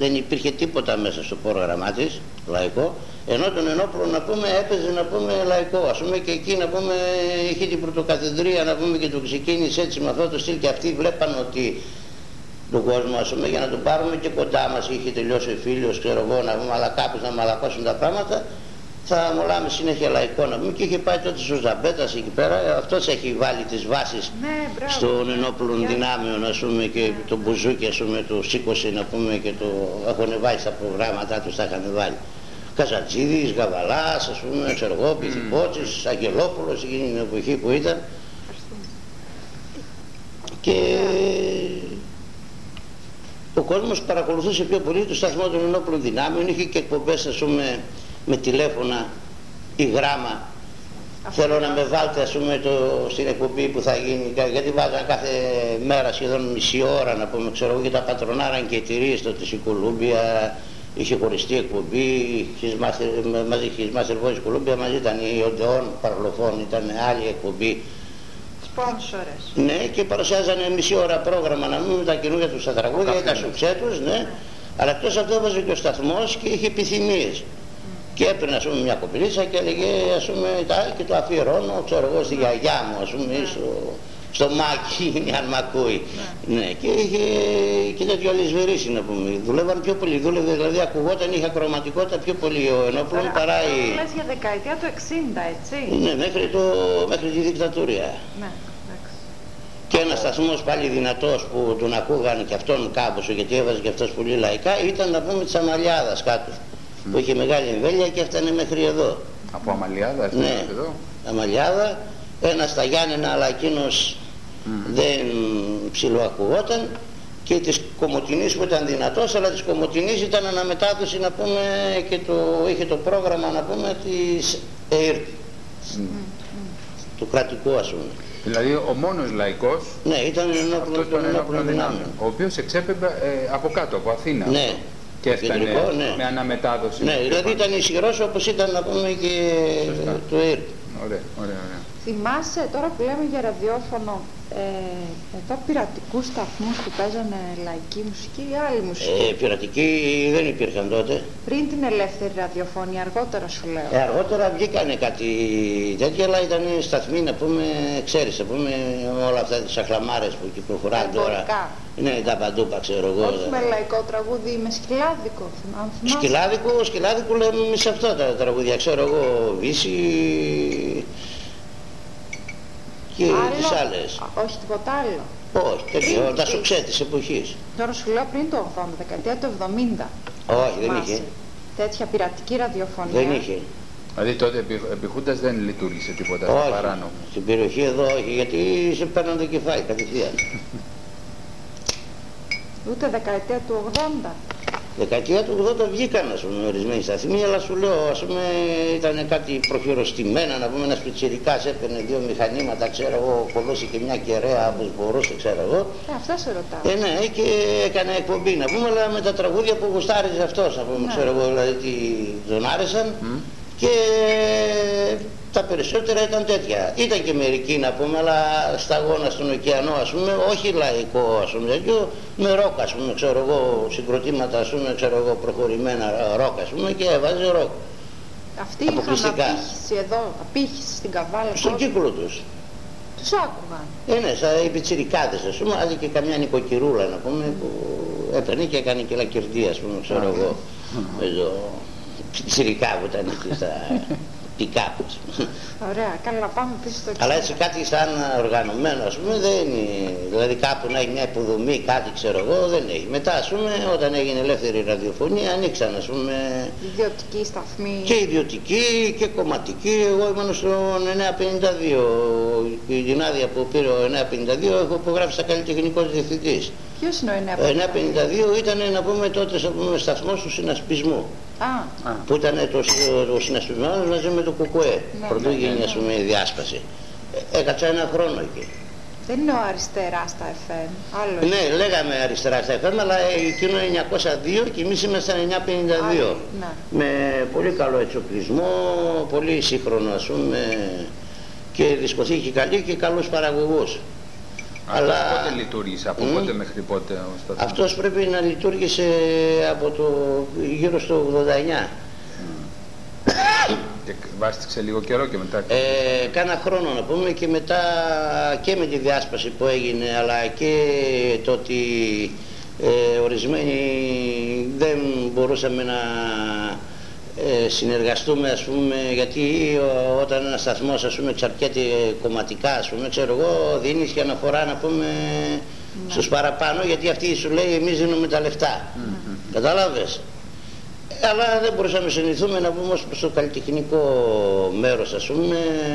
δεν υπήρχε τίποτα μέσα στο πρόγραμμά της λαϊκό, ενώ τον Ενόπλο να πούμε έπαιζε να πούμε λαϊκό, ας πούμε, και εκεί να πούμε είχε την πρωτοκαθεδρία να πούμε και το ξεκίνησε έτσι με αυτό το στυλ, και αυτοί βλέπαν ότι τον κόσμο, ας πούμε, για να τον πάρουμε και κοντά μας, είχε τελειώσει ο φίλος, ξέρω εγώ, να πούμε, αλλά κάπως να μαλακώσουν τα πράγματα, θα μολάμε συνέχεια λαϊκό να πούμε, και είχε πάει τότε ο Ζαμπέτας εκεί πέρα, αυτός έχει βάλει τις βάσεις στον ενόπλων δυνάμεων, ας πούμε, και το μπουζούκι, ας πούμε, το σήκωσε να πούμε, και το έχουν βάλει στα προγράμματά τους, τα είχαν βάλει. Καζατζίδης, Γαβαλάς, ας πούμε, ξέρω εγώ, Πυθυπότσης, Αγγελόπουλος, εκείνη την εποχή που ήταν. Και ο κόσμος παρακολουθούσε πιο πολύ το σταθμό των ενόπλων δυνάμεων, είχε και εκπομπές, ας πούμε, με τηλέφωνα ή γράμμα. Θέλω να με βάλτε, ας πούμε, στην εκπομπή που θα γίνει, γιατί βάζαν κάθε μέρα σχεδόν μισή ώρα να πούμε, ξέρω εγώ, και τα πατρονάραν και εταιρείες τότε στην Κολούμπια, είχε χωριστή εκπομπή, μαζί Χισμάστερ Voice Κολούμπια, μαζί ήταν η Οντεόν Παρλοφών, ήταν άλλη εκπομπή. Σπόνσορες. Ναι, και παρουσιάζανε μισή ώρα πρόγραμμα να πούμε, τα καινούργια τους τα τραγούδια, τα σουξέ τους, ναι. Αλλά εκτός αυτό έβαζε και ο σταθμός και είχε επιθυμίες. Και έπαιρνε, ας πούμε, μια κοπηλίτσα και έλεγε, ας πούμε, και το αφιερώνω, ξέρω εγώ, στη γιαγιά μου, ας πούμε, ή στο Μάκη, αν μ' ακούει. Ναι, και είχε και τέτοιο αλυσβερίσι να πούμε. Δουλεύαν πιο πολύ, δηλαδή ακουγόταν, είχε ακροματικότητα πιο πολύ ο Ενόπλων παρά η... Αυτό λες για δεκαετία του 60, έτσι. Ναι, μέχρι τη δικτατορία. Ναι. Και ένας σταθμός πάλι δυνατός που τον ακούγαν και αυτόν κάμποσο, γιατί έβαζε και αυτός πολύ λαϊκά, ήταν να πούμε της Αμαλιάδας κάτω, που είχε μεγάλη εμβέλεια και έφτανε μέχρι εδώ. Από Αμαλιάδα έφτανε μέχρι εδώ. Αμαλιάδα, ένας στα Γιάννενα, αλλά εκείνος δεν ψιλοακουγόταν, και της Κομοτηνής που ήταν δυνατός, αλλά της Κομοτηνής ήταν αναμετάδοση να πούμε, και είχε το πρόγραμμα να πούμε της ΕΕΡΤ, του κρατικού, ας πούμε. Δηλαδή ο μόνος λαϊκός, ναι, ήταν ενόπλων δυνάμεων, ο οποίος εξέπεμπε από κάτω, από Αθήνα. Ναι. Και έφτανε ναι, με αναμετάδοση. Ναι, δηλαδή ήταν ισχυρός όπως ήταν να πούμε και το ΕΡΤ. Ωραία. Θυμάσαι, τώρα που λέμε για ραδιόφωνο, εδώ πειρατικούς σταθμούς που παίζανε λαϊκή μουσική ή άλλη μουσική? Πειρατικοί δεν υπήρχαν τότε. Πριν την ελεύθερη ραδιοφωνία, αργότερα σου λέω. Αργότερα βγήκανε κάτι τέτοια, αλλά ήταν σταθμοί να πούμε, ξέρεις, να πούμε, όλα αυτά τις αχλαμάρες που κυκλοφοράνε τώρα. Ναι, τα παντούπα, ξέρω εγώ. Όχι με λαϊκό τραγούδι, με σκυλάδικο, αν θυμάσαι. Σκυλάδικο λέμε εμείς αυτά τα τραγούδια, ξέρω εγώ, Βύση και τις άλλες. Όχι τίποτα άλλο. Όχι, τέτοιο, τα σουξέ της εποχής. Τώρα σου λέω πριν το 80, δεκαετία του 70. Όχι, δεν είχε. Τέτοια πειρατική ραδιοφωνία. Δεν είχε. Δηλαδή τότε επί Χούντας δεν λειτουργήσε τίποτα στο παράνομο. Στην περιοχή εδώ όχι, γιατί σε παίρναν το κεφάλι κατευθείαν. Ούτε δεκαετία του 80. Δεκαετία του 80 βγήκαν, ας πούμε, ορισμένοι σταθμοί, αλλά σου λέω, ας πούμε, ήταν κάτι προχειρωστημένα, να πούμε, ένας πιτσιρικάς έπαιρνε δύο μηχανήματα, ξέρω εγώ, κολώσει και μια κεραία όπως μπορούσε, ξέρω εγώ. Αυτό σε ρωτάω. Ναι, και έκανε εκπομπή, να πούμε, αλλά με τα τραγούδια που γουστάριζε αυτός, να πούμε, ξέρω εγώ, δηλαδή τον άρεσαν. Και τα περισσότερα ήταν τέτοια. Ήταν και μερικοί να πούμε, αλλά σταγόνα στον ωκεανό, ας πούμε, όχι λαϊκό, ας πούμε, τέτοιο, με ροκ, ας πούμε, ξέρω εγώ, συγκροτήματα, ας πούμε, ξέρω εγώ, προχωρημένα ροκ, ας πούμε, και έβαζε ροκ. Αυτοί είχαν απήχηση εδώ, απήχηση στην Καβάλα. Στον κύκλο τους. Τους άκουγαν. Ναι, σαν οι πιτσιρικάδες, ας πούμε, αλλά και καμιά νοικοκυρούλα, να πούμε, που έπαιρνε και έκανε και λακερδί, ας πούμε, ξέρω εγώ, με το πιτσιρικά που ήταν εκεί στα πικάπους. Ωραία, καλά, πάμε πίσω στο εξής. Αλλά έτσι κάτι σαν οργανωμένο, ας πούμε, δεν είναι. Δηλαδή κάπου να έχει μια υποδομή, κάτι ξέρω εγώ, δεν έχει. Μετά, ας πούμε, όταν έγινε ελεύθερη ραδιοφωνία, ανοίξαν, ας πούμε, ιδιωτική σταθμή. Και ιδιωτική και κομματική. Εγώ ήμουν στον 952. Την άδεια που πήρε ο 952 έχω υπογράψει σαν καλλιτεχνικός διευθυντής. Ποιος είναι ο 952? Ήταν, να πούμε, τότε σταθμός του συνασπισμού. Που ήταν το συνασπισμένο μαζί με το ΚΚΕ. Πρωτού γίνει, ας πούμε, η διάσπαση. Έκατσα ένα χρόνο εκεί. Δεν είναι ο αριστερά στα FM, άλλο. Ναι, λέγαμε αριστερά στα FM, αλλά εκείνο 902 και εμείς ήμασταν 952. Με πολύ καλό εξοπλισμό, πολύ σύγχρονο, ας πούμε, και δισκοθήκη καλή και καλούς παραγωγούς. Αλλά πότε λειτουργήσε, από πότε μέχρι πότε ο σταθμός? Αυτός πρέπει να λειτουργήσε από το γύρω στο 89. Και βάστηξε λίγο καιρό και μετά? Κάνα χρόνο να πούμε, και μετά και με τη διάσπαση που έγινε, αλλά και το ότι ορισμένοι δεν μπορούσαμε να συνεργαστούμε, ας πούμε, γιατί όταν ένας σταθμός, ας πούμε, εξαρτιέται κομματικά, ας πούμε, ξέρω εγώ, δίνεις και αναφορά, να πούμε, στους παραπάνω, γιατί αυτή σου λέει εμείς δίνουμε τα λεφτά. Κατάλαβες? Αλλά δεν μπορούσαμε να συνηθούμε, να πούμε, ως προς το καλλιτεχνικό μέρος, ας πούμε,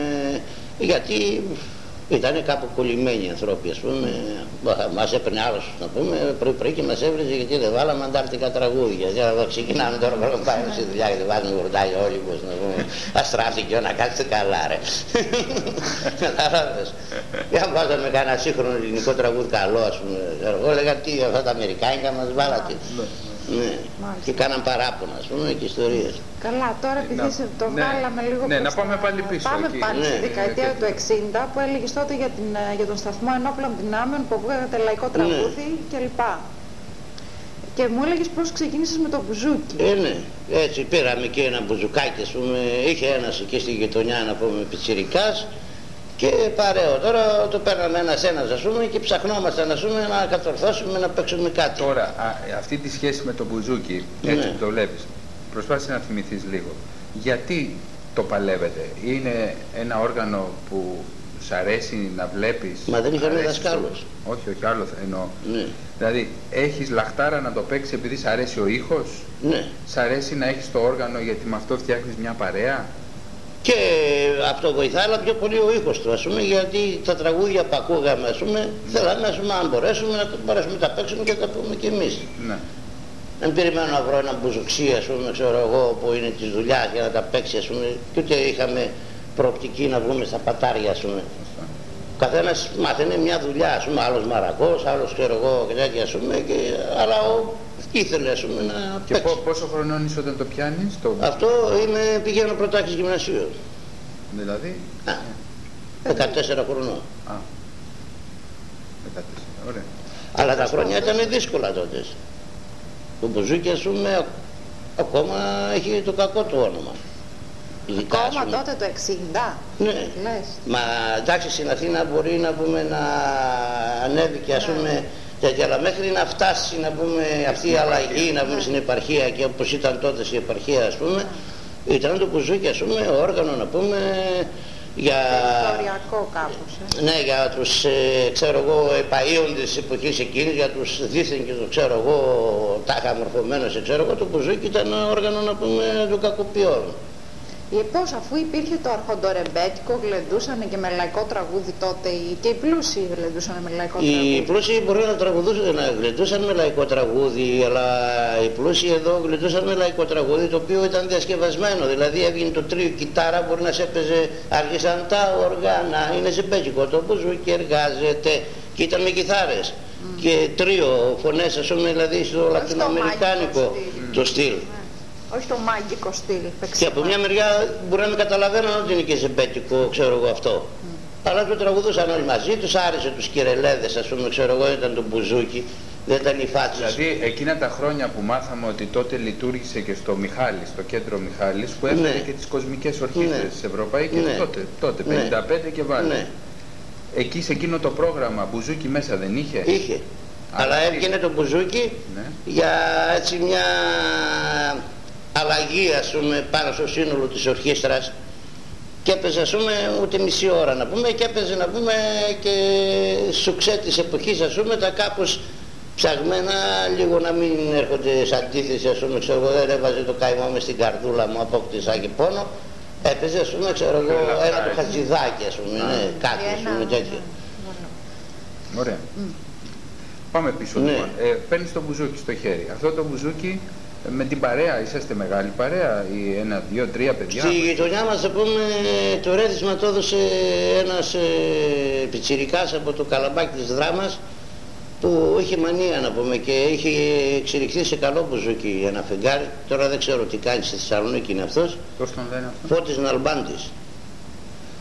γιατί ήταν κάπου κολλημένοι οι ανθρώποι, ας πούμε. Μας έπαιρνε άλλος, να πούμε, πρωί και μας έβριζε γιατί δεν βάλαμε αντάρτικα τραγούδια. Γιατί ξεκινάμε τώρα να πάμε στη δουλειά και δεν βάζουμε γουρτάκι όλοι, πως να πούμε, αστράφηκε να κάτσετε καλά, ρε. Κατάλαβες? Για βάζαμε κανένα σύγχρονο ελληνικό τραγούδι καλό, ας πούμε. Εγώ έλεγα τι, αυτά τα αμερικάνικα μας βάλατε. Ναι, και κάναν παράπονα, ας πούμε, και ιστορίες. Καλά, τώρα επειδή το βγάλαμε λίγο ναι, να πάμε πάλι πίσω. Πάμε εκεί. πάλι στη δεκαετία του 60, που έλεγες τότε για τον σταθμό ενόπλων δυνάμεων που ακούγατε λαϊκό τραγούδι κλπ. Και μου έλεγες πώς ξεκίνησες με το μπουζούκι. Ναι, έτσι πήραμε και ένα μπουζουκάκι, ας πούμε. Είχε ένας εκεί στη γειτονιά, να πούμε, πιτσιρικάς. Και παρέω, τώρα το παίρναμε ένας, ας πούμε, και ψαχνόμασταν, ας πούμε, να κατορθώσουμε να παίξουμε κάτι. Τώρα, αυτή τη σχέση με το μπουζούκι, έτσι που το βλέπεις, προσπάθησε να θυμηθείς λίγο. Γιατί το παλεύετε? Είναι ένα όργανο που σ' αρέσει να βλέπεις? Μα δεν είχαμε δασκάλους. Όχι, άλλο εννοώ. Ναι. Δηλαδή, έχεις λαχτάρα να το παίξεις επειδή σ' αρέσει ο ήχος? Ναι. Σ' αρέσει να έχεις το όργανο γιατί με αυτό φτιάχνεις μια παρέα? Και αυτό βοηθάει, αλλά πιο πολύ ο ήχος του, ας πούμε, γιατί τα τραγούδια που ακούγαμε, ας πούμε, θέλαμε, ας πούμε, αν μπορέσουμε να τα παίξουμε και να τα πούμε κι εμείς. Ναι. Δεν περιμένω να βρω ένα μπουζουξί, ας πούμε, ξέρω εγώ, που είναι της δουλειάς για να τα παίξει, ας πούμε, και ούτε είχαμε προοπτική να βγούμε στα πατάρια, ας πούμε. Ο καθένας μάθαινε μια δουλειά, ας πούμε, άλλος μαρακός, άλλος, ξέρω εγώ, και τέτοια, ας πούμε, αλλά ήθελε, ας πούμε, να και παίξει. Πόσο χρονών είσαι όταν το πιάνεις? Αυτό πηγαίνω πρωτάξης γυμνασίου. Δηλαδή? 14 χρονών. 14, ωραία. Αλλά τα χρόνια ήταν δύσκολα τότε. Το μπουζούκι, ας πούμε, ακόμα έχει το κακό του όνομα. Ακόμα τότε το 60? Ναι. Λες. Μα εντάξει, στην Αθήνα μπορεί να πούμε να ανέβει και, ας πούμε, τέτοια, αλλά μέχρι να φτάσει, να πούμε, αυτή η αλλαγή, να πούμε, στην επαρχία, και όπως ήταν τότε στην επαρχία, ας πούμε, ήταν το μπουζούκι, ας πούμε, όργανο, να πούμε, για... Ιστοριακό κάπως. Ναι, για τους, ξέρω εγώ, επαΐοντες της εποχής εκείνης, για τους δίθεν και το, ξέρω εγώ, τάχα μορφωμένος, ξέρω εγώ, το μπουζούκι ήταν όργανο, να πούμε, του κακοποιών. Πώς, αφού υπήρχε το αρχοντορεμπέτικο, γλεντούσαν και με λαϊκό τραγούδι τότε, και οι πλούσιοι γλεντούσαν με λαϊκό τραγούδι? Οι πλούσιοι μπορεί να γλεντούσαν με λαϊκό τραγούδι, αλλά οι πλούσιοι εδώ γλεντούσαν με λαϊκό τραγούδι, το οποίο ήταν διασκευασμένο. Δηλαδή έβγαινε το τρίο κιτάρα, μπορεί να σε έπαιζε, άρχισαν τα οργάνα, είναι ζεμπέτικο, το μπουζούκι εργάζεται, και ήταν με κιθάρες. Και τρίο φωνές, ας πούμε, δηλαδή στο λατινοαμερικάνικο το στυλ. Όχι το μάγικο στυλ. Και από μια μεριά μπορεί να μην καταλαβαίνουν ότι είναι και ζεμπέτικο, ξέρω εγώ, αυτό. Αλλά το τραγουδούσαν όλοι μαζί, τους άρεσε τους κυρελέδες, ας πούμε, ξέρω εγώ, ήταν το μπουζούκι, δεν ήταν οι φάτσες. Δηλαδή εκείνα τα χρόνια που μάθαμε ότι τότε λειτουργήσε και στο Μιχάλης, στο κέντρο Μιχάλης, που έφερε και τις κοσμικές ορχήστρες ευρωπαϊκές, τότε 55 και βάλε. Ναι. Εκεί σε εκείνο το πρόγραμμα μπουζούκι μέσα δεν είχε? Είχε. Αλλά έβγαινε το μπουζούκι για έτσι μια αλλαγή, ας πούμε, πάνω στο σύνολο της ορχήστρας, και έπαιζε, ας πούμε, ούτε μισή ώρα, να πούμε, και έπαιζε, να πούμε, και σουξέ της εποχής, ας πούμε, τα κάπως ψαγμένα, λίγο να μην έρχονται σε αντίθεση, ας πούμε, ξέρω εγώ, δεν έβαζε το καημό μες στην καρδούλα μου, απόκτησα και πόνο, έπαιζε, ας πούμε, ξέρω εγώ, ένα το χατζηδάκι, ας πούμε, κάτι, ας πούμε, τέτοιο. Ωραία. Πάμε πίσω, λοιπόν. Παίρνεις το μπουζούκι στο χέρι. Αυτό το μπουζούκι με την παρέα, είσαστε μεγάλη παρέα, ή 1, 2, 3 παιδιά? Στη γειτονιά μας, θα πούμε, το ρέθισμα το έδωσε ένας πιτσιρικάς από το Καλαμπάκι της Δράμας, που είχε μανία, να πούμε, και είχε εξελιχθεί σε καλό μπουζούκι ένα φεγγάρι. Τώρα δεν ξέρω τι κάνει στη Θεσσαλονίκη, είναι αυτός. Πώς τον λένε αυτό? Φώτης Ναλμπάντης.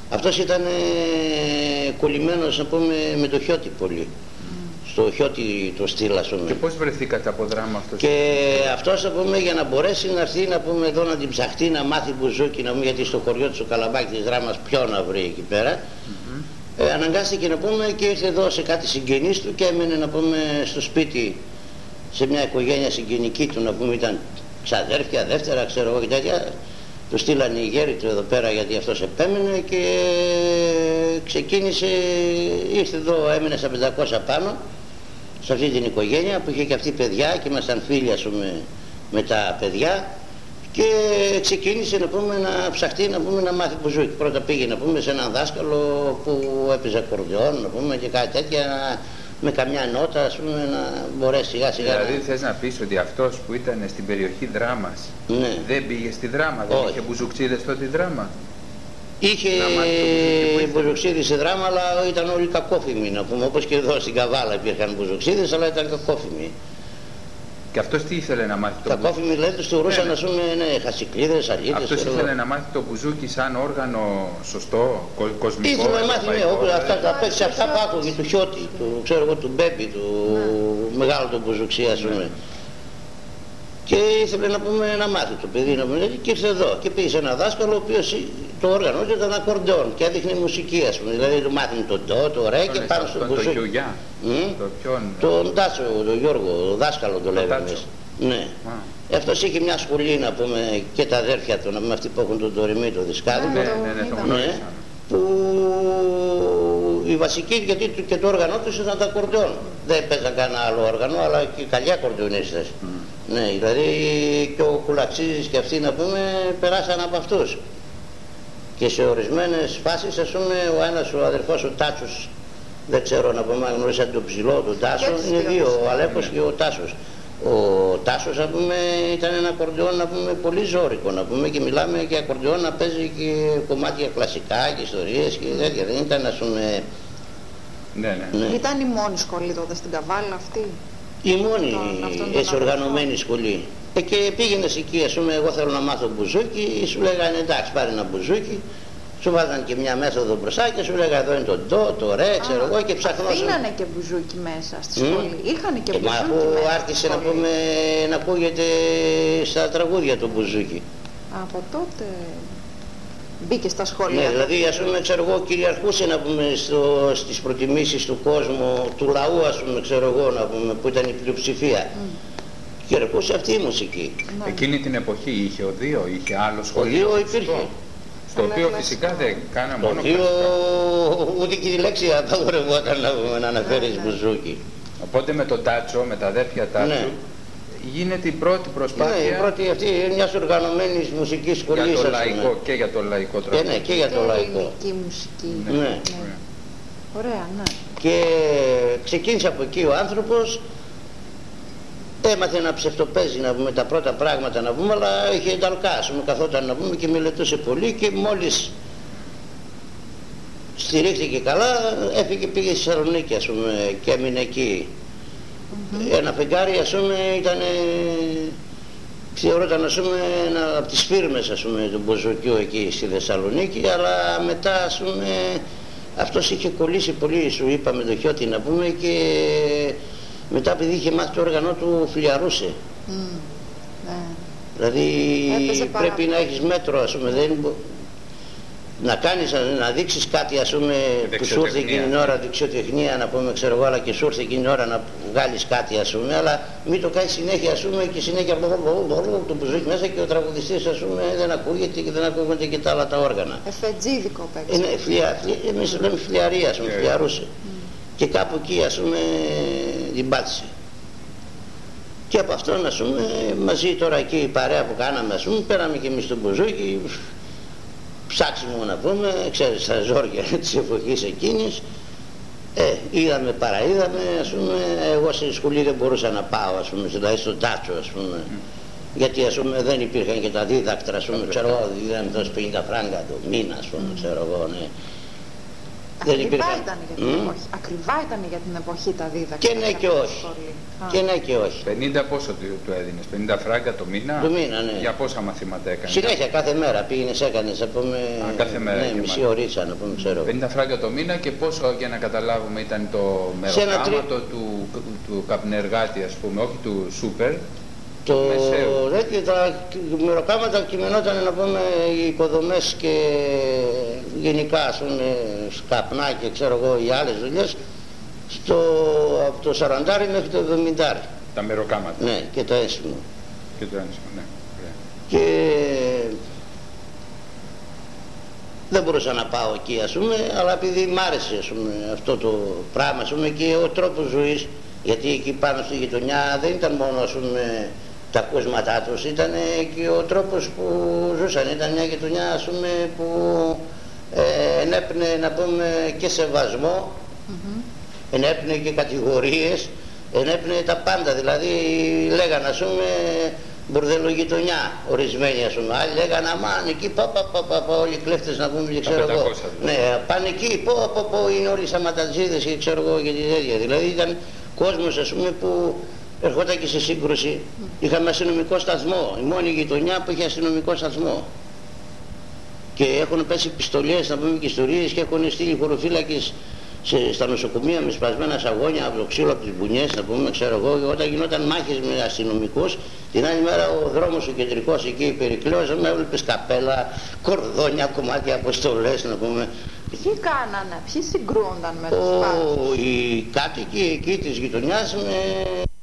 Αυτός ήταν κολλημένος, να πούμε, με το Χιώτη πολύ. Στο Χιώτη το στυλ, ας πούμε. Και πώς βρεθήκατε από δράμα αυτός? Και αυτός, να πούμε, για να μπορέσει να έρθει, να πούμε, εδώ να την ψαχτεί, να μάθει μπουζούκι, να πούμε, γιατί στο χωριό του, στο Καλαμπάκι της Δράμας, ποιο να βρει εκεί πέρα. Αναγκάστηκε, να πούμε, και ήρθε εδώ σε κάτι συγγενείς του και έμενε, να πούμε, στο σπίτι, σε μια οικογένεια συγγενική του, να πούμε, ήταν ξαδέρφια, δεύτερα, ξέρω εγώ και τέτοια. Του στείλανε οι γέροι του εδώ πέρα, γιατί αυτός επέμενε και ξεκίνησε, ήρθε εδώ, έμενε στα 500 πάνω, σε αυτή την οικογένεια που είχε και αυτή παιδιά και ήμασταν φίλοι, ας πούμε, με τα παιδιά, και ξεκίνησε, να πούμε, να ψαχτεί, να πούμε, να μάθει μπουζούκι. Πρώτα πήγε, να πούμε, σε έναν δάσκαλο που έπαιζε ακορντεόν, να πούμε, και κάτι τέτοια, με καμιά νότα, ας πούμε, να μπορέσει σιγά σιγά. Δηλαδή θες να πεις ότι αυτός που ήταν στην περιοχή Δράμας, ναι, δεν πήγε στη Δράμα, δεν είχε μπουζουκτσίδες τότε Δράμα? Είχε μπουζουξίδες στη Δράμα, αλλά ήταν όλοι κακόφημοι, να πούμε, όπως και εδώ στην Καβάλα υπήρχαν μπουζουξίδες, αλλά ήταν κακόφημοι. Και αυτός τι ήθελε να μάθει? Κακόφημοι, δηλαδή τους θεωρούσαν, ας πούμε, ναι, χασικλίδες, αλήτες. Αυτός ήθελε να μάθει το μπουζούκι σαν όργανο σωστό, κοσμικό? Ήθελε να μάθει, ναι, αυτά που άκουγε, του Χιώτη, του, ξέρω εγώ, του Μπέμπη, του μεγάλου του μπουζουξί, ας πούμε. Και ήθελε, να πούμε, να μάθει το παιδί, να πούμε, και ήρθε εδώ και πήγε σε ένα δάσκαλο, ο οποίος το όργανο του ήταν ακορντεόν και έδειχνε μουσική, ας πούμε, δηλαδή του μάθαινε το ντο, το ρε και πάνω στο μπουζούκι. Τον Τάτσο, τον Γιώργο, τον δάσκαλο το λέγαμε. Ναι. Αυτός είχε μια σχολή, να πούμε, και τα αδέρφια του, να πούμε, αυτοί που έχουν τον Τωρημή, το Δισκάδη, που η βασική, γιατί και το όργανο τους ήταν τα ακορντεόν. Δεν παίζαν κανένα άλλο όργανο, αλλά και καλοί ακορντεονίστες. Ναι, δηλαδή και ο Κουλαξίζης και αυτοί, να πούμε, περάσαν από αυτούς. Και σε ορισμένες φάσεις, ας πούμε, ο ένας, ο αδερφός, ο Τάτσος, δεν ξέρω, να πούμε, γνωρίσατε τον Ψηλό, τον Τάσο, είναι δύο, ο Αλέπος και ο Τάσος. Ο Τάσος, να πούμε, ήταν ένα ακορντεόν, να πούμε, πολύ ζώρικο, να πούμε, και μιλάμε και ακορντεόν να παίζει και κομμάτια κλασικά και ιστορίες και τέτοια, δεν ήταν, ας πούμε. Ναι. Ήταν η μόνη σχολή τότε στην Καβάλα αυτή? Η μόνη έτσι οργανωμένη σχολή. Και πήγαινες εκεί, ας πούμε, εγώ θέλω να μάθω μπουζούκι, σου λέγανε εντάξει, πάρε ένα μπουζούκι, σου βάζαν και μια μέθοδο μπροστά και σου λέγανε εδώ είναι το ντο, το ρε, ξέρω εγώ, και ψαχνώσαν. Αφήνανε και μπουζούκι μέσα στη σχολή, είχανε και μπουζούκι αφού μέσα. άρχισε, να πούμε, να ακούγεται στα τραγούδια το μπουζούκι. Από τότε μπήκε στα σχολεία. Ναι, δηλαδή, ας πούμε, ξέρω εγώ, κυριαρχούσε, να πούμε, στις προτιμήσεις του κόσμου, του λαού, ας πούμε, ξέρω εγώ, να πούμε, που ήταν η πλειοψηφία. Κυριαρχούσε αυτή η μουσική. Εκείνη την εποχή είχε οδείο, είχε άλλο σχολείο? Οδείο υπήρχε. Στο οποίο φυσικά δεν κάναμε μόνο κλασικά. Ούτε και τη λέξη απαγορευόταν, να αναφέρεις μπουζούκι. Οπότε με τον Τάτσο, με τα αδέρφια Τάτσο, γίνεται η πρώτη προσπάθεια. Ναι, η πρώτη αυτή μιας οργανωμένης μουσικής σχολής. Για το λαϊκό και για το λαϊκό τραγούδι. Ναι, και για το λαϊκό. Ελληνική μουσική. Ναι. Ωραία, ναι. Και ξεκίνησε από εκεί ο άνθρωπος, έμαθε να ψευτοπαίζει, να πούμε, τα πρώτα πράγματα, να πούμε, αλλά είχε ενταλκά, ας πούμε, καθόταν, να πούμε, και μελετούσε πολύ, και μόλις στηρίχθηκε καλά, έφυγε, πήγε στη Θεσσαλονίκη, ας πούμε, και έμεινε εκεί. Ένα φεγγάρι, ας πούμε, ήταν, θεωρόταν, ας πούμε, ένα από τις φίρμες, ας πούμε, του μπουζουκιού εκεί στη Θεσσαλονίκη, αλλά μετά, ας πούμε, αυτός είχε κολλήσει πολύ, σου είπα, με το Χιώτη, να πούμε, και μετά, επειδή είχε μάθει το όργανο του, φλιαρούσε. Δηλαδή πρέπει να έχεις μέτρο, ας πούμε, να κάνεις, να δείξεις κάτι, ας πούμε, που σου ήρθε εκείνη την ώρα, δεξιοτεχνία, να πούμε, ξέρω εγώ, αλλά και σου ήρθε εκείνη την ώρα να βγάλεις κάτι, ας πούμε, αλλά μην το κάνεις συνέχεια, ας πούμε, και συνέχεια το μπουζούκι μέσα και ο τραγουδιστής, ας πούμε, δεν ακούγεται και δεν ακούγονται και τα άλλα τα όργανα. Εφετζίδικο παίξει. Εμείς λέμε φλιαρία, ας πούμε, φλιαρούσε. Και κάπου εκεί, ας πούμε, την πάτησε. Και από αυτόν, ας πούμε, μαζί τώρα εκεί η παρέα που κάναμε, ας πούμε, πέραμε και εμείς τον μπουζούκι, ψάξιμο, να πούμε, ξέρεις, στα ζόρια της εποχής εκείνης. Είδαμε, παραείδαμε, ας πούμε, εγώ στη σχολή δεν μπορούσα να πάω, ας πούμε, δηλαδή στον Τάτσο, ας πούμε, γιατί, ας πούμε, δεν υπήρχαν και τα δίδακτρα, ας πούμε, ξέρω εγώ, δίδαμε τόσες 50 φράγκα το μήνα, ας πούμε, ξέρω εγώ, ναι. Ακριβά ήταν για την εποχή. Ακριβά ήταν για την εποχή τα δίδακτρα. Και ναι και όχι. Και ναι και όχι. 50 πόσο του έδινες, 50 φράγκα το μήνα? Το μήνα, ναι. Για πόσα μαθήματα έκανες? Συνέχεια, κάθε μέρα πήγαινες, έκανες, να πούμε, κάθε μέρα, ναι, μισή ωρίτσα, να πούμε, ξέρω. 50 φράγκα το μήνα, και πόσο, για να καταλάβουμε, ήταν το μεροκάματο του καπνεργάτη, ας πούμε, όχι του σούπερ? Τα μεροκάματα κειμενόταν, να πούμε, οι οικοδομές και γενικά, ας πούμε, σκαπνά και ξέρω εγώ οι άλλες δουλειές, από το 40 μέχρι το 70. Τα μεροκάματα. Ναι, και το ένσημο. Και το ένσημο, ναι. Και δεν μπορούσα να πάω εκεί, ας πούμε, αλλά επειδή μ' άρεσε, ας πούμε, αυτό το πράγμα, ας πούμε, και ο τρόπος ζωής, γιατί εκεί πάνω στη γειτονιά δεν ήταν μόνο, ας πούμε, τα ακούσματά τους, ήταν και ο τρόπος που ζούσαν. Ήταν μια γειτονιά, ας πούμε, που ενέπνε, να πούμε, και σεβασμό, ενέπνε και κατηγορίες, ενέπνε τα πάντα. Δηλαδή λέγανε, ας πούμε, μπουρδελογειτονιά ορισμένοι, ας πούμε. Άλλοι λέγανε, αμάν, εκεί όλοι οι κλέφτες, να πούμε, και ξέρω εγώ. Ναι, πάνε εκεί, είναι όλοι σαματατζίδες και ξέρω εγώ και τέτοια. Δηλαδή ήταν κόσμος, ας πούμε, που ερχόταν και σε σύγκρουση. Είχαμε αστυνομικό σταθμό, η μόνη γειτονιά που είχε αστυνομικό σταθμό. Και έχουν πέσει πιστολιές, να πούμε, και ιστορίες, και έχουν στείλει χωροφύλακες στα νοσοκομεία με σπασμένα σαγόνια από το ξύλο, από τις μπουνιές, να πούμε, ξέρω εγώ. Και όταν γινόταν μάχες με αστυνομικούς, την άλλη μέρα ο δρόμος ο κεντρικός εκεί Περικλέος, με έβλεπες καπέλα, κορδόνια, κομμάτια, αποστολές, να πούμε. Ποιοι κάνανε, ποιοι συγκρούονταν με τους πάντες? Οι κάτοικοι εκεί της γειτονιάς με